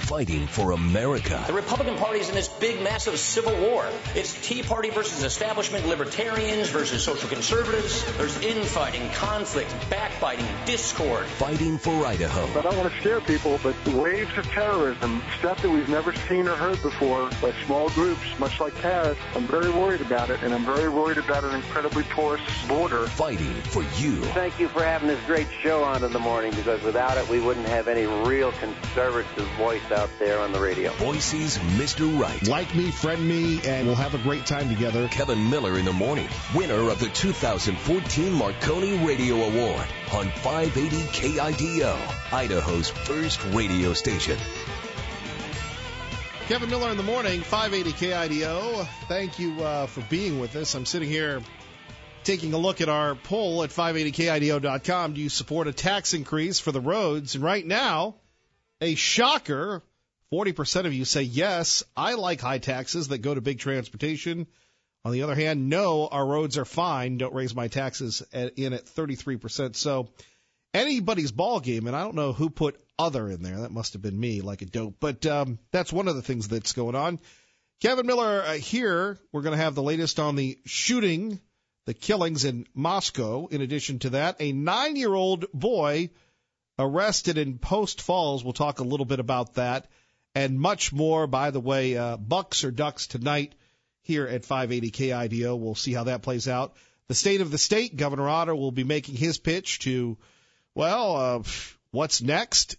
fighting for America. The Republican Party is in this big, massive civil war. It's Tea Party versus establishment libertarians versus social conservatives. There's infighting, conflict, backbiting, discord. Fighting for Idaho. I don't want to scare people, but the waves of terrorism, stuff that we've never seen or heard before by small groups, much like Paris, I'm very worried about it, and I'm very worried about an incredibly porous border. Fighting for you. Thank you for having this great show on in the morning, because without it, we wouldn't have any real conservative voice out there on the radio. Boise's Mr. Right. Like me, friend me, and we'll have a great time together. Kevin Miller in the morning, winner of the 2014 Marconi Radio Award on 580 KIDO, Idaho's first radio station. Kevin Miller in the morning, 580 KIDO. Thank you for being with us. I'm sitting here taking a look at our poll at 580KIDO.com. Do you support a tax increase for the roads? And right now, a shocker, 40% of you say yes, I like high taxes that go to big transportation. On the other hand, no, our roads are fine. Don't raise my taxes in at 33%. So anybody's ball game, and I don't know who put other in there. That must have been me, like a dope. But that's one of the things that's going on. Kevin Miller here. We're going to have the latest on the shooting, the killings in Moscow. In addition to that, a 9-year-old boy arrested in Post Falls. We'll talk a little bit about that and much more. By the way, Bucks or Ducks tonight here at 580 KIDO. We'll see how that plays out. The state of the state, Governor Otter will be making his pitch to, what's next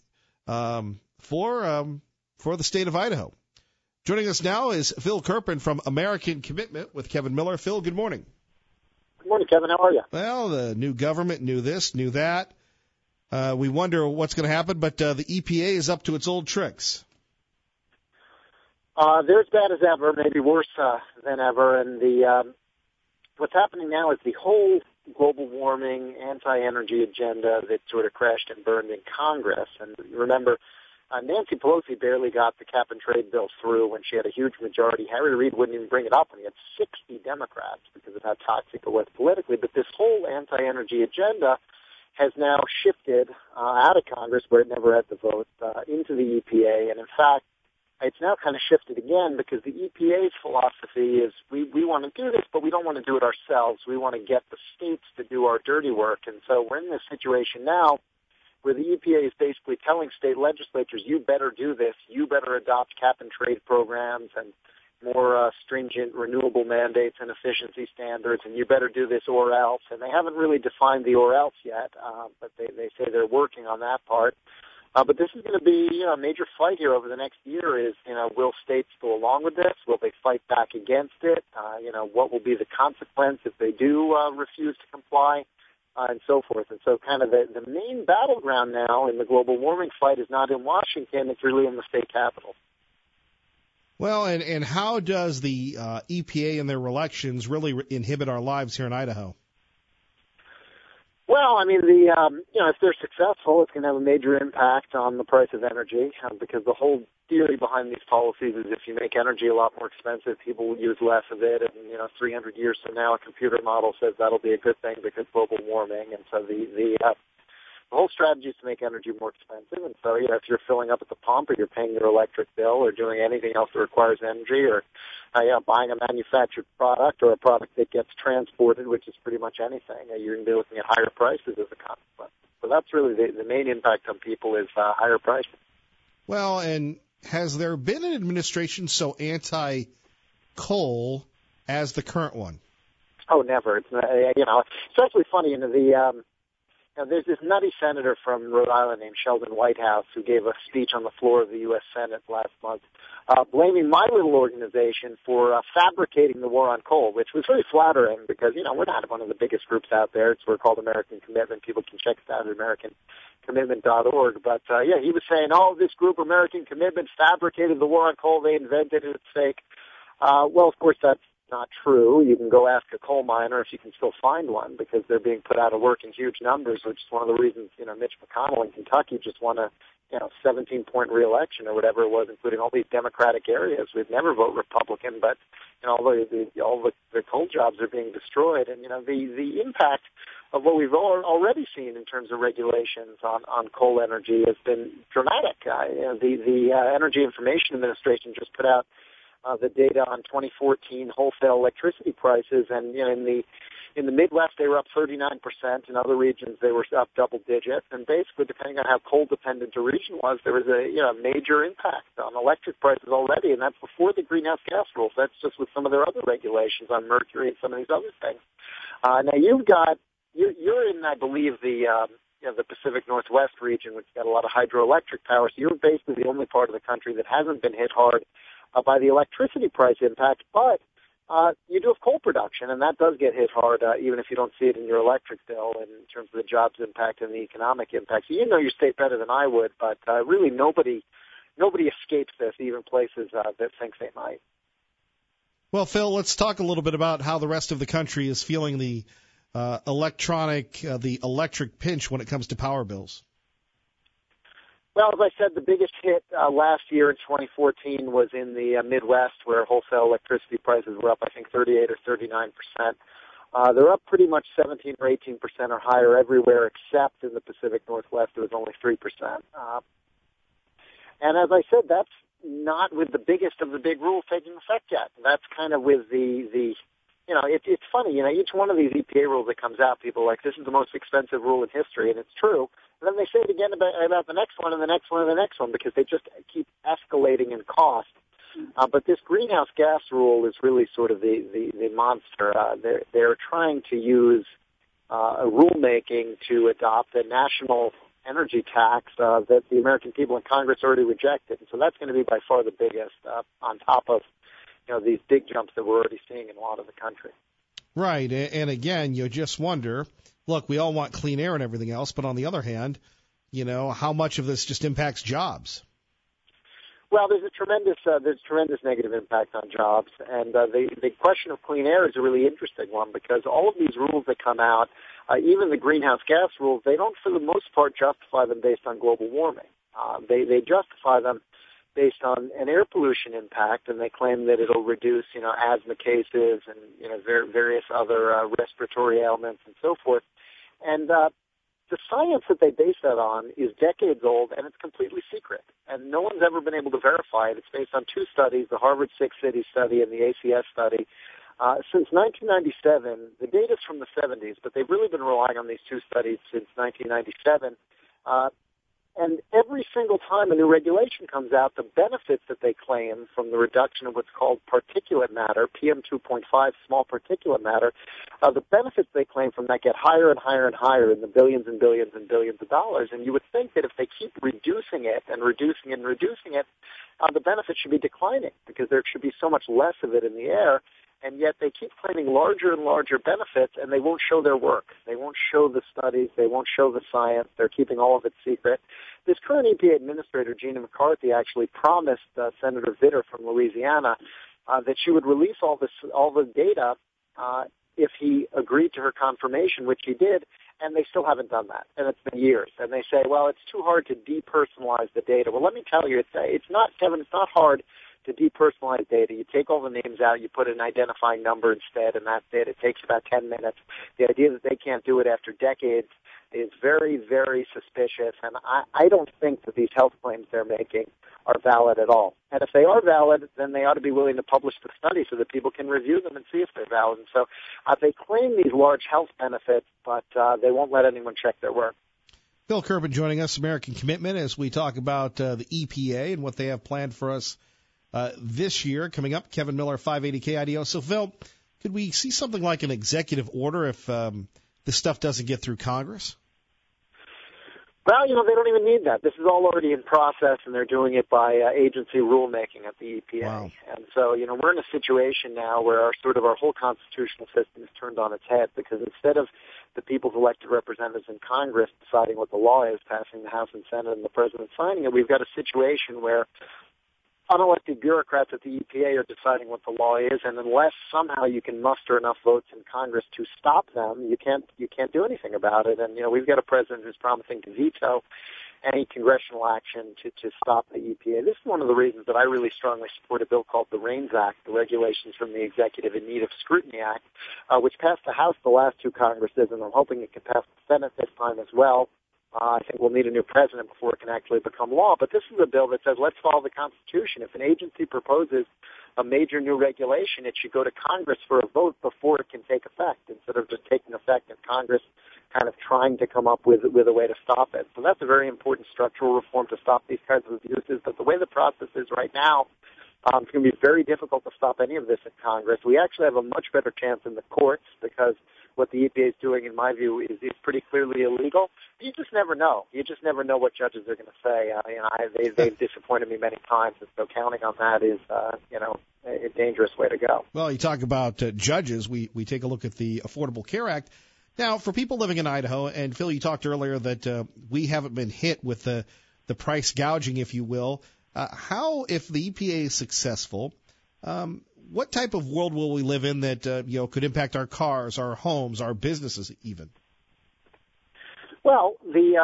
for the state of Idaho. Joining us now is Phil Kerpen from American Commitment with Kevin Miller. Phil, good morning. Good morning, Kevin. How are you? Well, the new government knew this, knew that. We wonder what's going to happen, but the EPA is up to its old tricks. They're as bad as ever, maybe worse than ever. And what's happening now is the whole global warming, anti-energy agenda that sort of crashed and burned in Congress. And remember, Nancy Pelosi barely got the cap-and-trade bill through when she had a huge majority. Harry Reid wouldn't even bring it up when he had 60 Democrats because of how toxic it was politically. But this whole anti-energy agenda has now shifted out of Congress, where it never had the vote, into the EPA. And in fact, it's now kind of shifted again because the EPA's philosophy is we want to do this, but we don't want to do it ourselves. We want to get the states to do our dirty work. And so we're in this situation now where the EPA is basically telling state legislatures, you better do this. You better adopt cap-and-trade programs and more stringent renewable mandates and efficiency standards, and you better do this or else. And they haven't really defined the or else yet, but they say they're working on that part. But this is going to be a major fight here over the next year is, will states go along with this? Will they fight back against it? What will be the consequence if they do refuse to comply, and so forth. And so kind of the main battleground now in the global warming fight is not in Washington, it's really in the state capitol. Well, and how does the EPA and their elections really inhibit our lives here in Idaho? Well, I mean, if they're successful, it's going to have a major impact on the price of energy because the whole theory behind these policies is if you make energy a lot more expensive, people will use less of it. And, 300 years from now, a computer model says that'll be a good thing because global warming. And so the whole strategy is to make energy more expensive. And so, if you're filling up at the pump or you're paying your electric bill or doing anything else that requires energy or buying a manufactured product or a product that gets transported, which is pretty much anything, you're going to be looking at higher prices as a consequence. So that's really the main impact on people is higher prices. Well, and has there been an administration so anti-coal as the current one? Oh, never. It's actually funny. There's this nutty senator from Rhode Island named Sheldon Whitehouse who gave a speech on the floor of the U.S. Senate last month, blaming my little organization for fabricating the war on coal, which was very flattering because, we're not one of the biggest groups out there. We're called American Commitment. People can check us out at AmericanCommitment.org. But, he was saying, this group, American Commitment, fabricated the war on coal. They invented it. It's fake. Well, of course, that's not true. You can go ask a coal miner if you can still find one, because they're being put out of work in huge numbers, which is one of the reasons, Mitch McConnell in Kentucky just won a 17-point re-election or whatever it was, including all these Democratic areas. We'd never vote Republican, but all the coal jobs are being destroyed, and the impact of what we've already seen in terms of regulations on coal energy has been dramatic. The Energy Information Administration just put out the data on 2014 wholesale electricity prices, and in the Midwest they were up 39%. In other regions they were up double digits, and basically, depending on how coal dependent a region was, there was a major impact on electric prices already, and that's before the greenhouse gas rules. That's just with some of their other regulations on mercury and some of these other things. Now you're in, I believe, the Pacific Northwest region, which has got a lot of hydroelectric power. So you're basically the only part of the country that hasn't been hit hard by the electricity price impact, but you do have coal production, and that does get hit hard, even if you don't see it in your electric bill in terms of the jobs impact and the economic impact. So you know your state better than I would, but really nobody escapes this, even places that think they might. Well, Phil, let's talk a little bit about how the rest of the country is feeling the electric pinch when it comes to power bills. Well, as I said, the biggest hit last year in 2014 was in the Midwest, where wholesale electricity prices were up, I think, 38 or 39%. They're up pretty much 17 or 18% or higher everywhere, except in the Pacific Northwest, it was only 3%. And as I said, that's not with the biggest of the big rules taking effect yet. That's kind of with it's funny, each one of these EPA rules that comes out, people are like, this is the most expensive rule in history, and it's true. And then they say it again about the next one and the next one and the next one, because they just keep escalating in cost. But this greenhouse gas rule is really sort of the monster. They're trying to use a rulemaking to adopt a national energy tax that the American people in Congress already rejected. And so that's going to be by far the biggest, on top of these big jumps that we're already seeing in a lot of the country. Right. And again, you just wonder, look, we all want clean air and everything else, but on the other hand, how much of this just impacts jobs? Well, there's tremendous negative impact on jobs, and the question of clean air is a really interesting one, because all of these rules that come out, even the greenhouse gas rules, they don't for the most part justify them based on global warming. They justify them based on an air pollution impact, and they claim that it'll reduce, asthma cases and various other respiratory ailments and so forth. And the science that they base that on is decades old, and it's completely secret. And no one's ever been able to verify it. It's based on two studies, the Harvard Six Cities study and the ACS study. Since 1997, the data's from the 70s, but they've really been relying on these two studies since 1997. And every single time a new regulation comes out, the benefits that they claim from the reduction of what's called particulate matter, PM2.5, small particulate matter, the benefits they claim from that get higher and higher and higher in the billions and billions and billions of dollars. And you would think that if they keep reducing it and reducing it and reducing it, the benefits should be declining, because there should be so much less of it in the air. And yet they keep claiming larger and larger benefits, and they won't show their work. They won't show the studies. They won't show the science. They're keeping all of it secret. This current EPA administrator, Gina McCarthy, actually promised Senator Vitter from Louisiana that she would release all the data if he agreed to her confirmation, which he did, and they still haven't done that. And it's been years. And they say, well, it's too hard to depersonalize the data. Well, let me tell you, it's not, Kevin, it's not hard to depersonalize data. You take all the names out, you put an identifying number instead, and that's it. It takes about 10 minutes. The idea that they can't do it after decades is very, very suspicious, and I don't think that these health claims they're making are valid at all. And if they are valid, then they ought to be willing to publish the study so that people can review them and see if they're valid. And so they claim these large health benefits, but they won't let anyone check their work. Phil Kerpen joining us, American Commitment, as we talk about the EPA and what they have planned for us this year. Coming up, Kevin Miller, 580 KIDO. So, Phil, could we see something like an executive order if this stuff doesn't get through Congress? Well, they don't even need that. This is all already in process, and they're doing it by agency rulemaking at the EPA. Wow. And so, we're in a situation now where our whole constitutional system is turned on its head, because instead of the people's elected representatives in Congress deciding what the law is, passing the House and Senate, and the President signing it, we've got a situation where unelected bureaucrats at the EPA are deciding what the law is, and unless somehow you can muster enough votes in Congress to stop them, you can't do anything about it. And we've got a president who's promising to veto any congressional action to stop the EPA. This is one of the reasons that I really strongly support a bill called the REINS Act, the Regulations from the Executive in Need of Scrutiny Act, which passed the House the last two Congresses, and I'm hoping it can pass the Senate this time as well. I think we'll need a new president before it can actually become law. But this is a bill that says let's follow the Constitution. If an agency proposes a major new regulation, it should go to Congress for a vote before it can take effect, instead of just taking effect and Congress kind of trying to come up with a way to stop it. So that's a very important structural reform to stop these kinds of abuses. But the way the process is right now, it's going to be very difficult to stop any of this in Congress. We actually have a much better chance in the courts because what the EPA is doing, in my view, is pretty clearly illegal. You just never know. You just never know what judges are going to say. They've disappointed me many times, and so counting on that is, a dangerous way to go. Well, you talk about judges. We take a look at the Affordable Care Act. Now, for people living in Idaho, and Phil, you talked earlier that we haven't been hit with the price gouging, if you will. How, if the EPA is successful, what type of world will we live in that could impact our cars, our homes, our businesses even? Well,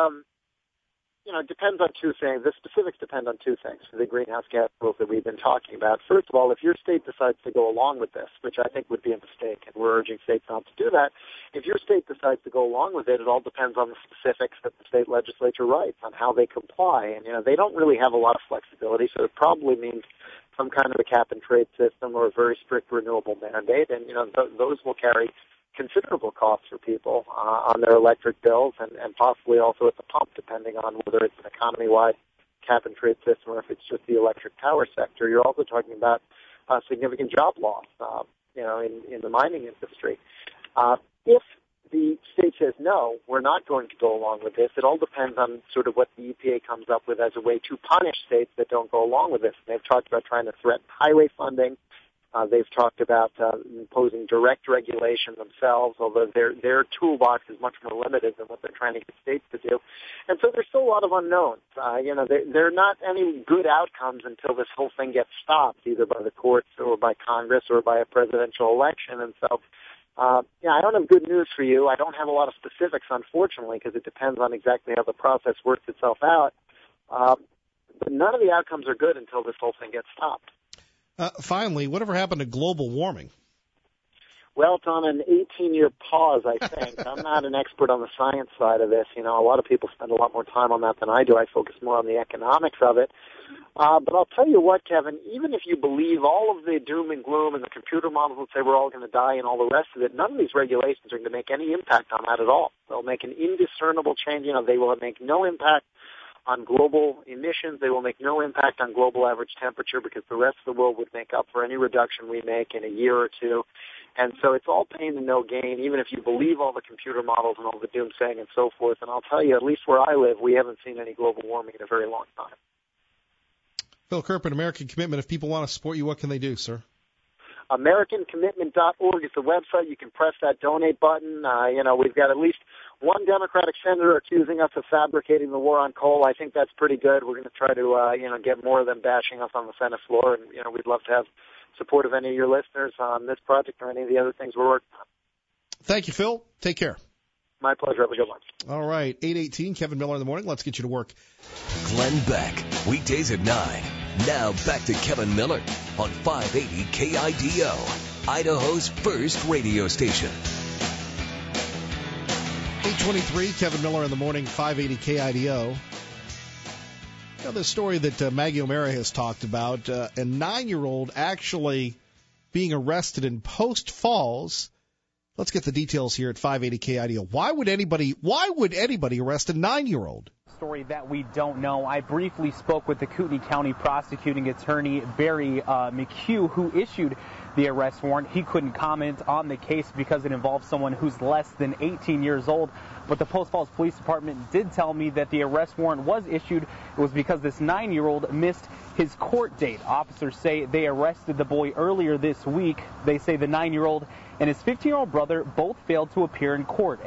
it depends on two things. The specifics depend on two things for the greenhouse gas rules that we've been talking about. First of all, if your state decides to go along with this, which I think would be a mistake, and we're urging states not to do that, if your state decides to go along with it, it all depends on the specifics that the state legislature writes on how they comply. And, they don't really have a lot of flexibility, so it probably means some kind of a cap-and-trade system or a very strict renewable mandate, and, those will carry considerable costs for people on their electric bills and possibly also at the pump, depending on whether it's an economy-wide cap-and-trade system or if it's just the electric power sector. You're also talking about significant job loss, in the mining industry. If the state says, no, we're not going to go along with this, it all depends on sort of what the EPA comes up with as a way to punish states that don't go along with this. And they've talked about trying to threaten highway funding. They've talked about imposing direct regulation themselves, although their toolbox is much more limited than what they're trying to get states to do. And so there's still a lot of unknowns. There are not any good outcomes until this whole thing gets stopped, either by the courts or by Congress or by a presidential election. And so, I don't have good news for you. I don't have a lot of specifics, unfortunately, because it depends on exactly how the process works itself out. But none of the outcomes are good until this whole thing gets stopped. Finally, whatever happened to global warming? Well, it's on an 18-year pause, I think. I'm not an expert on the science side of this. A lot of people spend a lot more time on that than I do. I focus more on the economics of it. But I'll tell you what, Kevin, even if you believe all of the doom and gloom and the computer models that say we're all going to die and all the rest of it, none of these regulations are going to make any impact on that at all. They'll make an indiscernible change. They will make no impact on global emissions. They will make no impact on global average temperature because the rest of the world would make up for any reduction we make in a year or two. And so it's all pain and no gain, even if you believe all the computer models and all the doomsaying and so forth. And I'll tell you, at least where I live, we haven't seen any global warming in a very long time. Phil Kerpen, American Commitment. If people want to support you, what can they do, sir? AmericanCommitment.org is the website. You can press that donate button. We've got at least one Democratic senator accusing us of fabricating the war on coal. I think that's pretty good. We're going to try to, get more of them bashing us on the Senate floor. And, we'd love to have support of any of your listeners on this project or any of the other things we're working on. Thank you, Phil. Take care. My pleasure. Have a good one. All right. 8:18, Kevin Miller in the morning. Let's get you to work. Glenn Beck, weekdays at 9. Now back to Kevin Miller on 580 KIDO, Idaho's first radio station. 8:23, Kevin Miller in the morning, 580 KIDO. The story that Maggie O'Mara has talked about, a 9-year-old actually being arrested in Post Falls. Let's get the details here at 580 KIDO. Why would anybody arrest a 9-year-old? Story that we don't know. I briefly spoke with the Kootenai County prosecuting attorney Barry McHugh, who issued the arrest warrant. He couldn't comment on the case because it involves someone who's less than 18 years old. But the Post Falls Police Department did tell me that the arrest warrant was issued. It was because this 9-year-old missed his court date. Officers say they arrested the boy earlier this week. They say the 9-year-old and his 15-year-old brother both failed to appear in court. And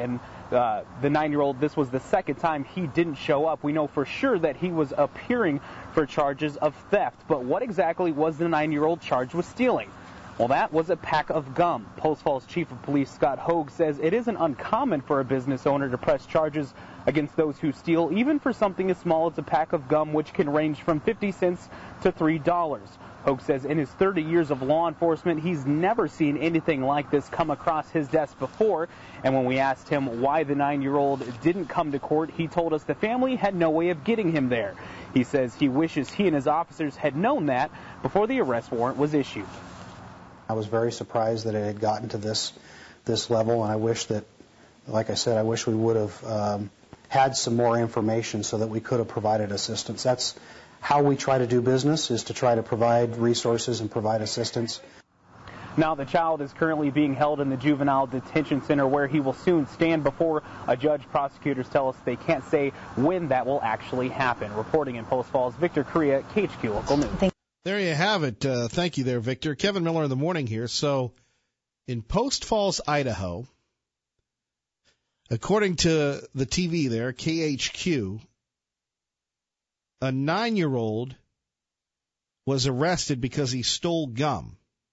the 9-year-old, this was the second time he didn't show up. We know for sure that he was appearing for charges of theft. But what exactly was the 9-year-old charged with stealing? Well, that was a pack of gum. Post Falls Chief of Police Scott Hogue says it isn't uncommon for a business owner to press charges against those who steal, even for something as small as a pack of gum, which can range from 50 cents to $3. Hogue says in his 30 years of law enforcement, he's never seen anything like this come across his desk before. And when we asked him why the 9-year-old didn't come to court, he told us the family had no way of getting him there. He says he wishes he and his officers had known that before the arrest warrant was issued. I was very surprised that it had gotten to this level, and I wish that, like I said, I wish we would have had some more information so that we could have provided assistance. That's how we try to do business, is to try to provide resources and provide assistance. Now the child is currently being held in the juvenile detention center, where he will soon stand before a judge. Prosecutors tell us they can't say when that will actually happen. Reporting in Post Falls, Victor Correa, KHQ Local News. There you have it. Thank you there, Victor. Kevin Miller in the morning here. So in Post Falls, Idaho, according to the TV there, KHQ, a 9-year-old was arrested because he stole gum.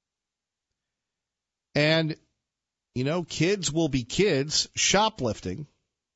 And, you know, kids will be kids shoplifting.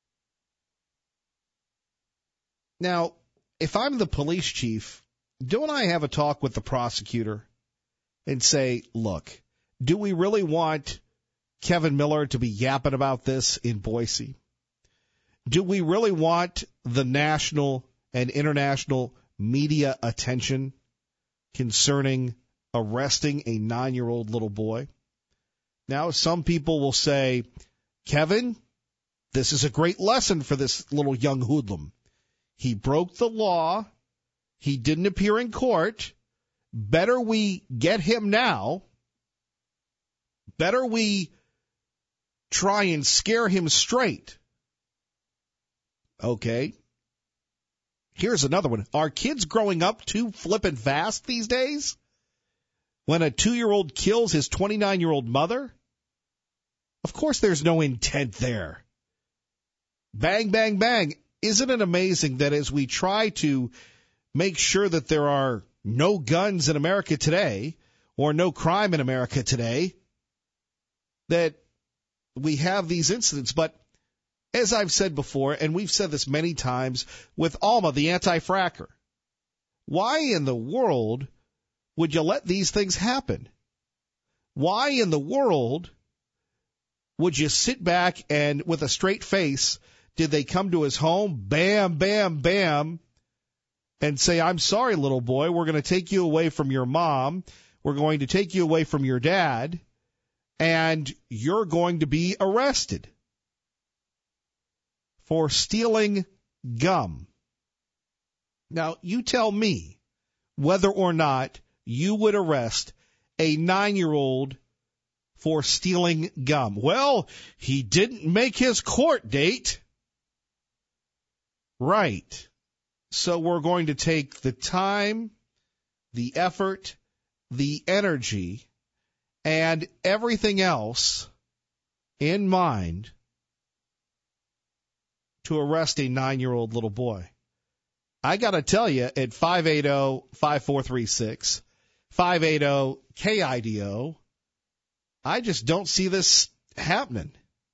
Now, if I'm the police chief, don't I have a talk with the prosecutor and say, look, do we really want Kevin Miller to be yapping about this in Boise? Do we really want the national and international media attention concerning arresting a 9-year-old little boy? Now, some people will say, Kevin, this is a great lesson for this little young hoodlum. He broke the law. He didn't appear in court. Better we get him now. Better we try and scare him straight. Okay. Here's another one. Are kids growing up too flippin' fast these days? When a 2-year-old kills his 29-year-old mother? Of course there's no intent there. Bang, bang, bang. Isn't it amazing that as we try to make sure that there are no guns in America today or no crime in America today, that we have these incidents? But as I've said before, and we've said this many times with Alma, the anti-fracker, why in the world would you let these things happen? Why in the world would you sit back and with a straight face, did they come to his home, bam, bam, bam, and say, I'm sorry, little boy, we're going to take you away from your mom, we're going to take you away from your dad, and you're going to be arrested for stealing gum. Now, you tell me whether or not you would arrest a 9-year-old for stealing gum. Well, he didn't make his court date. Right. So we're going to take the time, the effort, the energy, and everything else in mind to arrest a 9-year-old little boy. I got to tell you, at 580-5436, 580-KIDO, I just don't see this happening.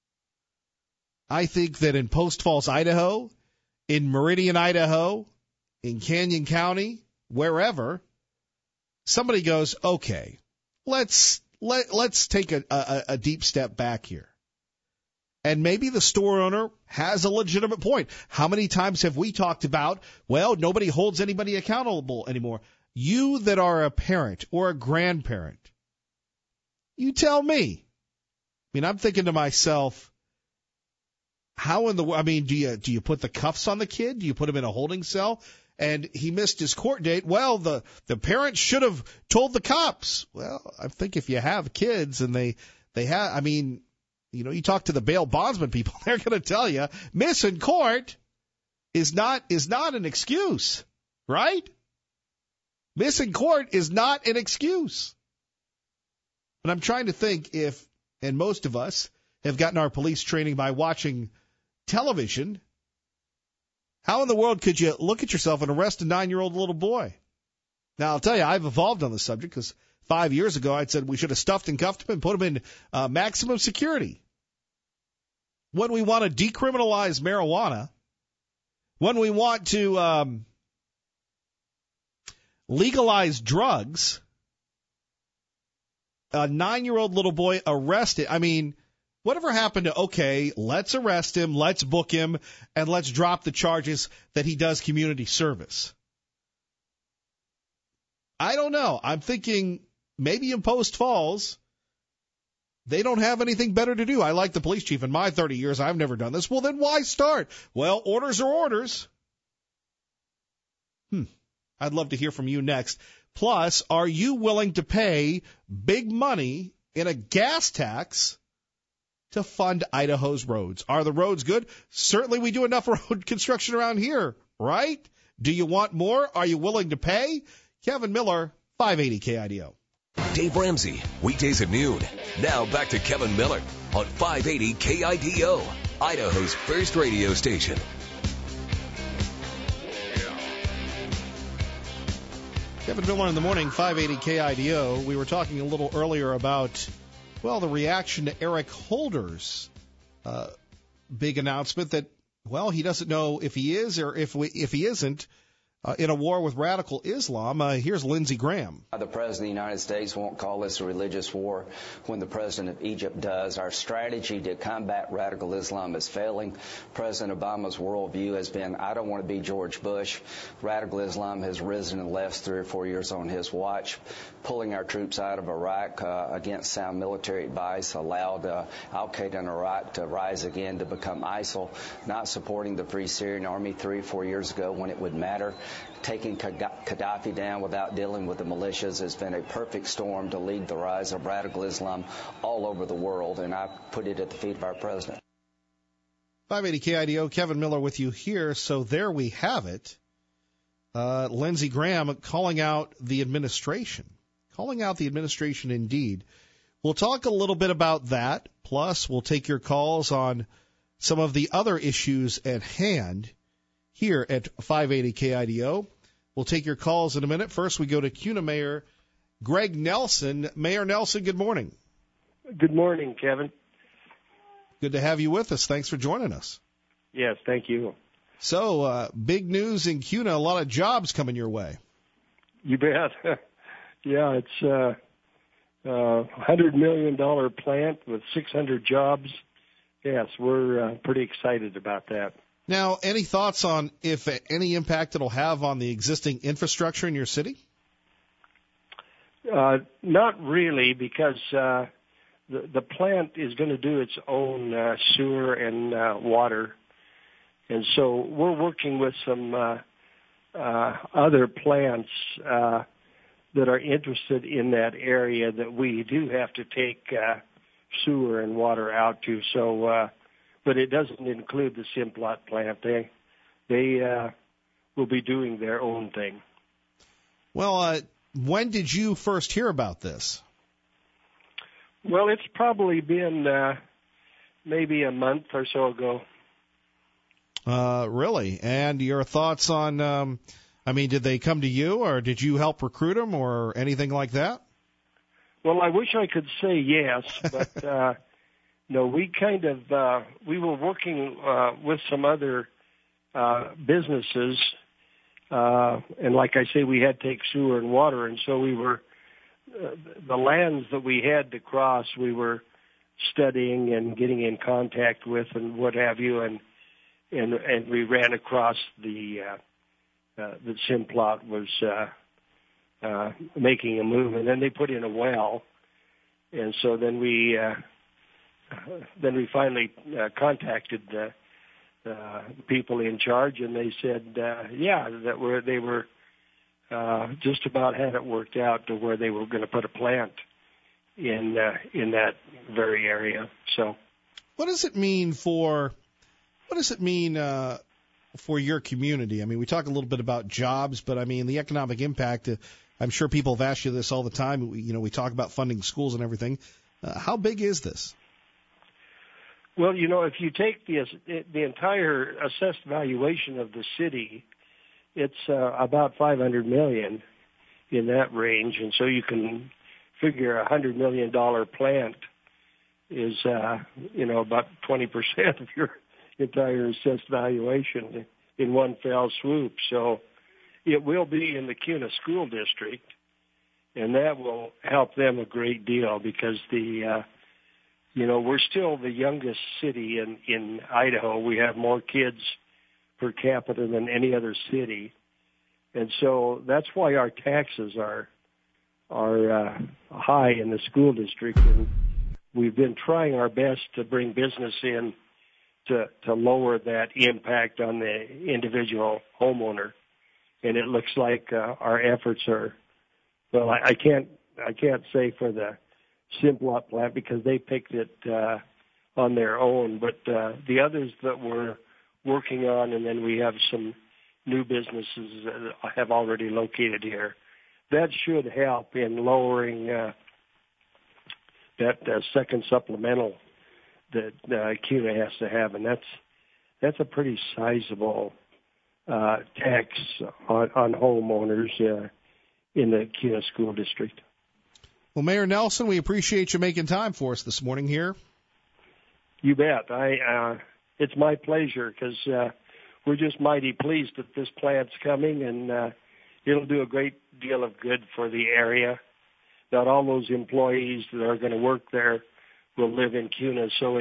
I think that in Post Falls, Idaho, in Meridian, Idaho, in Canyon County, wherever, somebody goes, okay, let's take a deep step back here. And maybe the store owner has a legitimate point. How many times have we talked about, well, nobody holds anybody accountable anymore? You that are a parent or a grandparent, you tell me. I mean, I'm thinking to myself, how in the, I mean, do you put the cuffs on the kid? Do you put him in a holding cell? And he missed his court date. Well, the parents should have told the cops. Well, I think if you have kids and they have, I mean, you know, you talk to the bail bondsman people, they're going to tell you missing court is not an excuse, right? Missing court is not an excuse. But I'm trying to think if, and most of us have gotten our police training by watching television, how in the world could you look at yourself and arrest a 9-year-old little boy? Now, I'll tell you, I've evolved on this subject because 5 years ago I'd said we should have stuffed and cuffed him and put him in maximum security. When we want to decriminalize marijuana, when we want to legalize drugs, a 9-year-old little boy arrested. I mean, whatever happened to, okay, let's arrest him, let's book him, and let's drop the charges that he does community service? I don't know. I'm thinking maybe in Post Falls, they don't have anything better to do. I like the police chief. In my 30 years, I've never done this. Well, then why start? Well, orders are orders. I'd love to hear from you next. Plus, are you willing to pay big money in a gas tax to fund Idaho's roads? Are the roads good? Certainly we do enough road construction around here, right? Do you want more? Are you willing to pay? Kevin Miller, 580 KIDO. Dave Ramsey, weekdays at noon. Now back to Kevin Miller on 580 KIDO, Idaho's first radio station. Kevin Miller in the morning, 580 KIDO. We were talking a little earlier about, well, the reaction to Eric Holder's big announcement that, well, he doesn't know if he is or if he isn't in a war with radical Islam. Here's Lindsey Graham. The President of the United States won't call this a religious war when the President of Egypt does. Our strategy to combat radical Islam is failing. President Obama's worldview has been, I don't want to be George Bush. Radical Islam has risen in the last 3 or 4 years on his watch. Pulling our troops out of Iraq against sound military advice allowed al-Qaeda in Iraq to rise again to become ISIL. Not supporting the Free Syrian Army 3 or 4 years ago when it would matter. Taking Gaddafi down without dealing with the militias has been a perfect storm to lead the rise of radical Islam all over the world, and I put it at the feet of our president. 580 KIDO, Kevin Miller with you here. So there we have it. Lindsey Graham calling out the administration. Calling out the administration indeed. We'll talk a little bit about that. Plus, we'll take your calls on some of the other issues at hand here at 580 KIDO. We'll take your calls in a minute. First, we go to CUNA Mayor Greg Nelson. Mayor Nelson, good morning. Good morning, Kevin. Good to have you with us. Thanks for joining us. Yes, thank you. So, big news in CUNA, a lot of jobs coming your way. You bet. Yeah, it's a $100 million plant with 600 jobs. Yes, we're pretty excited about that. Now, any thoughts on if any impact it'll have on the existing infrastructure in your city? Not really, because the plant is going to do its own sewer and water. And so we're working with some other plants that are interested in that area that we do have to take sewer and water out to. So, but it doesn't include the Simplot plant. They will be doing their own thing. Well, when did you first hear about this? Well, it's probably been maybe a month or so ago. Really? And your thoughts on, did they come to you, or did you help recruit them, or anything like that? Well, I wish I could say yes, but no, we kind of, we were working with some other businesses, and like I say, we had to take sewer and water, and so we were, the lands that we had to cross, we were studying and getting in contact with and what have you, and we ran across the Simplot was making a move, and then they put in a well, and so then we finally contacted the people in charge, and they said, that they were just about had it worked out to where they were going to put a plant in that very area. So, what does it mean for your community? I mean, we talk a little bit about jobs, but I mean, the economic impact, I'm sure people have asked you this all the time. We talk about funding schools and everything. How big is this? Well, if you take the entire assessed valuation of the city, it's about $500 million in that range, and so you can figure a $100 million plant is about 20% of your entire assessed valuation in one fell swoop. So it will be in the Kuna School District, and that will help them a great deal because we're still the youngest city in Idaho. We have more kids per capita than any other city. And so that's why our taxes are high in the school district. And we've been trying our best to bring business in to lower that impact on the individual homeowner. And it looks like our efforts are, well, I can't say for the Simplot plant because they picked it on their own, but the others that we're working on, and then we have some new businesses that have already located here, that should help in lowering that second supplemental that Kuna has to have, and that's a pretty sizable tax on homeowners in the Kuna School District. Well, Mayor Nelson, we appreciate you making time for us this morning here. You bet. It's my pleasure because we're just mighty pleased that this plant's coming, and it'll do a great deal of good for the area. Not all those employees that are going to work there will live in Kuna, so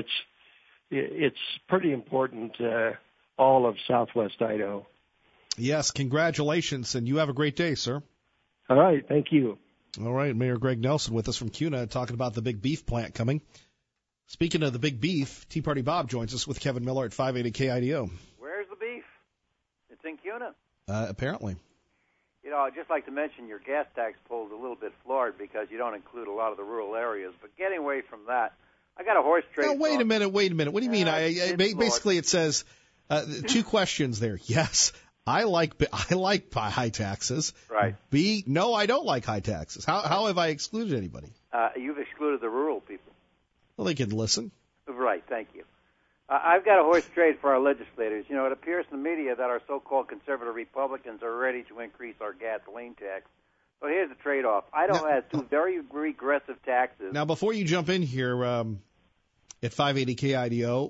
it's pretty important all of Southwest Idaho. Yes, congratulations, and you have a great day, sir. All right, thank you. All right, Mayor Greg Nelson with us from Kuna talking about the big beef plant coming. Speaking of the big beef, Tea Party Bob joins us with Kevin Miller at 580 KIDO. Where's the beef? It's in Kuna. Apparently. I'd just like to mention your gas tax poll is a little bit flawed because you don't include a lot of the rural areas. But getting away from that, I got a horse trade. Now, wait a minute. What do you mean? Basically, it says two questions there. Yes, I like high taxes. Right. B, no, I don't like high taxes. How have I excluded anybody? You've excluded the rural people. Well, they can listen. Right. Thank you. I've got a horse trade for our legislators. It appears in the media that our so-called conservative Republicans are ready to increase our gasoline tax. So here's the trade-off. Idaho has two very regressive taxes. Now, before you jump in here at 580 KIDO,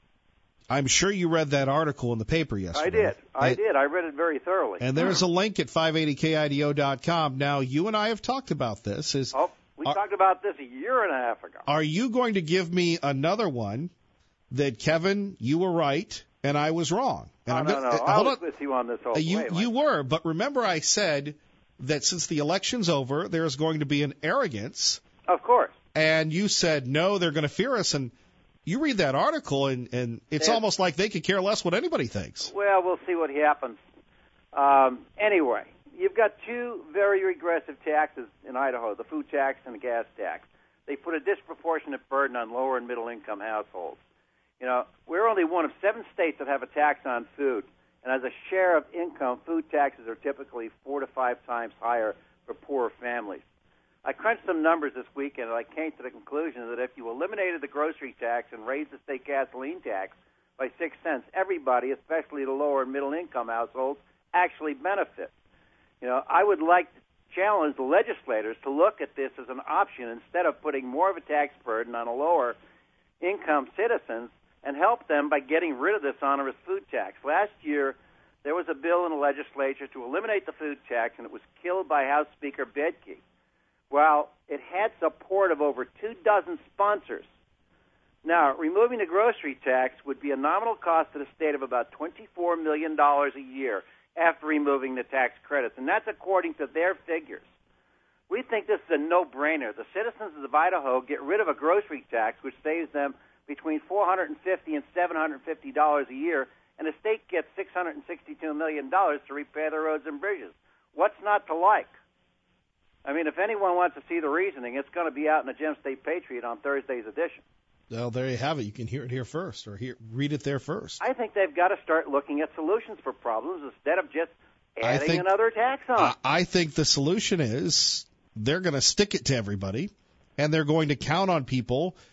I'm sure you read that article in the paper yesterday. I did. I read it very thoroughly. And there's a link at 580KIDO.com. Now, you and I have talked about this. We talked about this a year and a half ago. Are you going to give me another one that, Kevin, you were right and I was wrong? And no. I was with you on this whole You were, but remember I said that since the election's over, there's going to be an arrogance. Of course. And you said, no, they're going to fear us. And you read that article, and it's almost like they could care less what anybody thinks. Well, we'll see what happens. Anyway, you've got two very regressive taxes in Idaho, the food tax and the gas tax. They put a disproportionate burden on lower and middle-income households. We're only one of 7 states that have a tax on food, and as a share of income, food taxes are typically 4 to 5 times higher for poorer families. I crunched some numbers this weekend, and I came to the conclusion that if you eliminated the grocery tax and raised the state gasoline tax by 6 cents, everybody, especially the lower and middle-income households, actually benefit. I would like to challenge the legislators to look at this as an option instead of putting more of a tax burden on a lower-income citizens and help them by getting rid of this onerous food tax. Last year, there was a bill in the legislature to eliminate the food tax, and it was killed by House Speaker Bedke. Well, it had support of over 24 sponsors. Now, removing the grocery tax would be a nominal cost to the state of about $24 million a year after removing the tax credits, and that's according to their figures. We think this is a no-brainer. The citizens of Idaho get rid of a grocery tax, which saves them between $450 and $750 a year, and the state gets $662 million to repair the roads and bridges. What's not to like? I mean, if anyone wants to see the reasoning, it's going to be out in the Gem State Patriot on Thursday's edition. Well, there you have it. You can hear it here first, or read it there first. I think they've got to start looking at solutions for problems instead of just adding another tax on. I think the solution is they're going to stick it to everybody, and they're going to count on people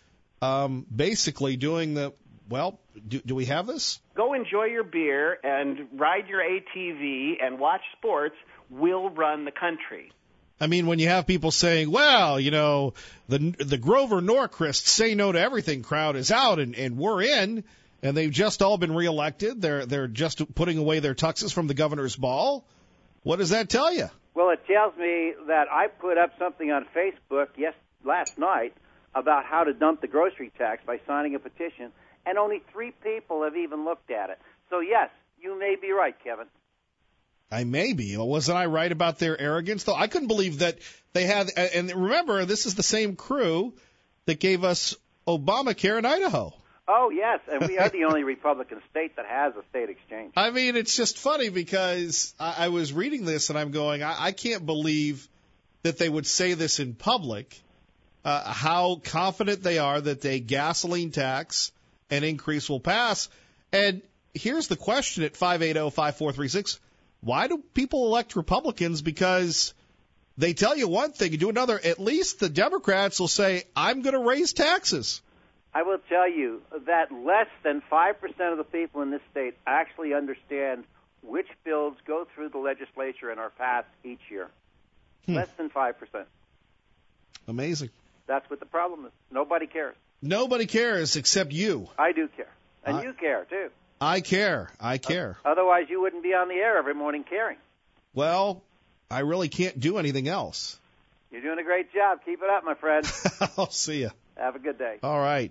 basically doing the, well, do we have this? Go enjoy your beer and ride your ATV and watch sports. We'll run the country. I mean, when you have people saying, well, you know, the Grover Norquist say no to everything crowd is out and we're in, and they've just all been reelected. They're just putting away their tuxes from the governor's ball. What does that tell you? Well, it tells me that I put up something on Facebook last night about how to dump the grocery tax by signing a petition, and only 3 people have even looked at it. So, yes, you may be right, Kevin. I may be. Wasn't I right about their arrogance, though? I couldn't believe that they had, and remember, this is the same crew that gave us Obamacare in Idaho. Oh, yes, and we are the only Republican state that has a state exchange. I mean, it's just funny because I was reading this and I'm going, I can't believe that they would say this in public, how confident they are that a gasoline tax and increase will pass. And here's the question at 580-5436. Why do people elect Republicans? Because they tell you one thing and do another. At least the Democrats will say, I'm going to raise taxes. I will tell you that less than 5% of the people in this state actually understand which bills go through the legislature and are passed each year. Less than 5%. Amazing. That's what the problem is. Nobody cares. Nobody cares except you. I do care. And you care, too. I care. Otherwise, you wouldn't be on the air every morning caring. Well, I really can't do anything else. You're doing a great job. Keep it up, my friend. I'll see you. Have a good day. All right.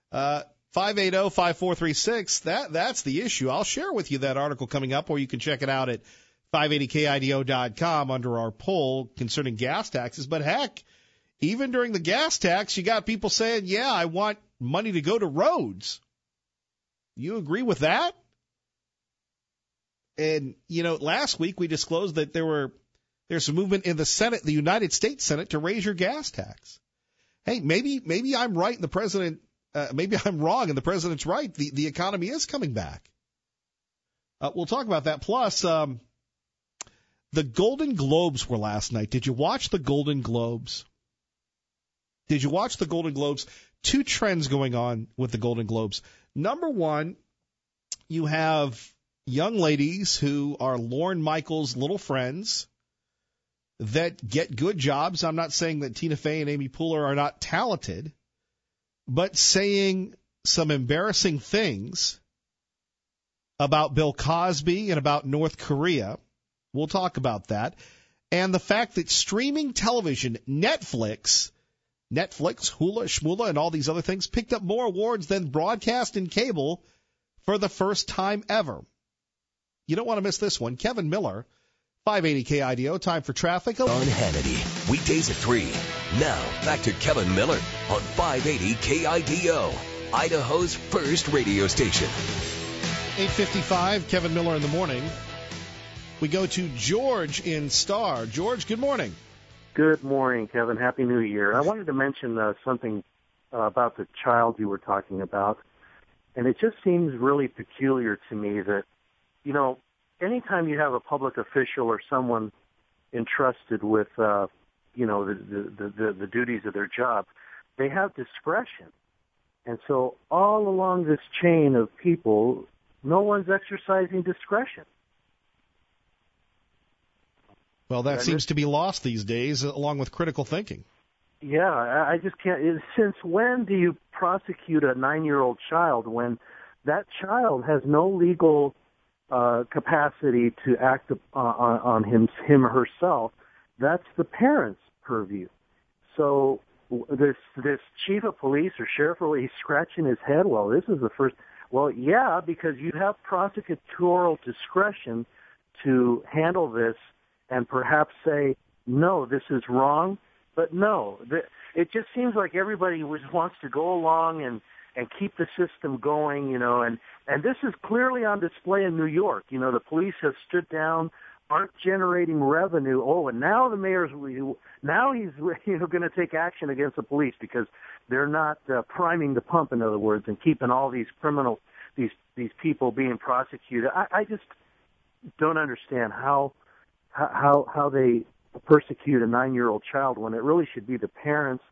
580-5436. That's the issue. I'll share with you that article coming up, or you can check it out at 580kido.com under our poll concerning gas taxes. But heck, even during the gas tax, you got people saying, yeah, I want money to go to roads. You agree with that? And, you know, last week we disclosed that there's a movement in the Senate, the United States Senate, to raise your gas tax. Hey, maybe I'm right and the president, maybe I'm wrong and the president's right. The economy is coming back. We'll talk about that. Plus, the Golden Globes were last night. Did you watch the Golden Globes? Two trends going on with the Golden Globes. Number one, you have young ladies who are Lorne Michaels' little friends that get good jobs. I'm not saying that Tina Fey and Amy Poehler are not talented, but saying some embarrassing things about Bill Cosby and about North Korea. We'll talk about that. And the fact that streaming television, Netflix, Hula, Shmula, and all these other things picked up more awards than broadcast and cable for the first time ever. You don't want to miss this one. Kevin Miller, 580 KIDO, time for traffic. On Hannity, weekdays at 3. Now, back to Kevin Miller on 580 KIDO, Idaho's first radio station. 8:55, Kevin Miller in the morning. We go to George in Star. George, good morning. Good morning, Kevin. Happy New Year. I wanted to mention something about the child you were talking about, and it just seems really peculiar to me that, you know, anytime you have a public official or someone entrusted with, the duties of their job, they have discretion. And so all along this chain of people, no one's exercising discretion. Well, that seems to be lost these days, along with critical thinking. Yeah, I just can't. Since when do you prosecute a 9-year-old child when that child has no legal capacity to act on him or herself? That's the parent's purview. So this chief of police or sheriff, he's scratching his head. Well, this is the first. Well, yeah, because you have prosecutorial discretion to handle this and perhaps say, no, this is wrong. But no, it just seems like everybody wants to go along and keep the system going, you know, and this is clearly on display in New York. You know, the police have stood down, aren't generating revenue. Oh, and now the mayor's, now he's going to take action against the police because they're not priming the pump, in other words, and keeping all these criminals, these people being prosecuted. I just don't understand how they persecute a 9-year-old child when it really should be the parents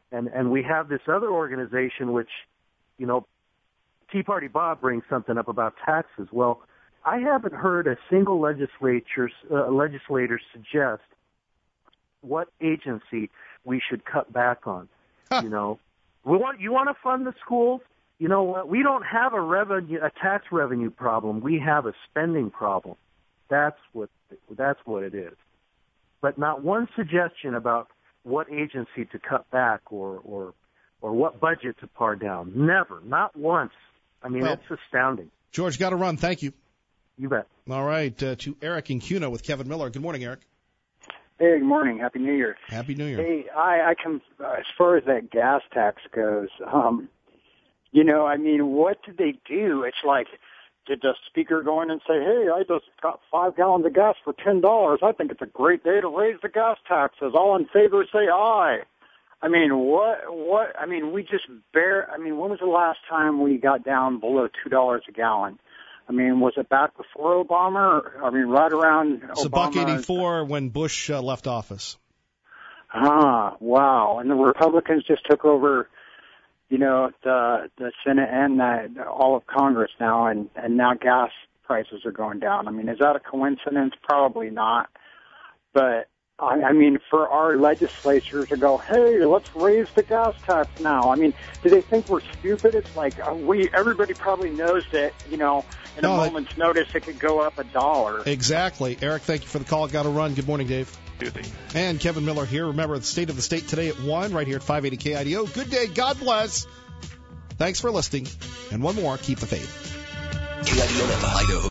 And we have this other organization which, you know, Tea Party Bob brings something up about taxes. Well, I haven't heard a single legislator suggest what agency we should cut back on. You know, you want to fund the schools? You know what? We don't have a tax revenue problem. We have a spending problem. That's what it is. But not one suggestion about what agency to cut back or what budget to par down. Never, not once. I mean, it's astounding. George, got to run. Thank you. You bet. All right, to Eric in Cuna with Kevin Miller. Good morning, Eric. Hey, good morning. Happy New Year. Happy New Year. Hey, I can, as far as that gas tax goes, you know, I mean, what did they do? It's like, did the speaker go in and say, hey, I just got 5 gallons of gas for $10. I think it's a great day to raise the gas taxes. All in favor say aye. I mean, what, I mean, when was the last time we got down below $2 a gallon? I mean, was it back before Obama? Or, I mean, right around Obama? It's $1.84 when Bush left office. Wow. And the Republicans just took over, you know, the Senate and all of Congress now, and now gas prices are going down. I mean, is that a coincidence? Probably not. But, I mean, for our legislatures to go, hey, let's raise the gas tax now. I mean, do they think we're stupid? It's like everybody probably knows that, you know, in a moment's notice it could go up $1. Exactly. Eric, thank you for the call. Got to run. Good morning, Dave. And Kevin Miller here. Remember, the State of the State today at 1, right here at 580 KIDO. Good day. God bless. Thanks for listening. And one more, keep the faith. KIDO, Idaho.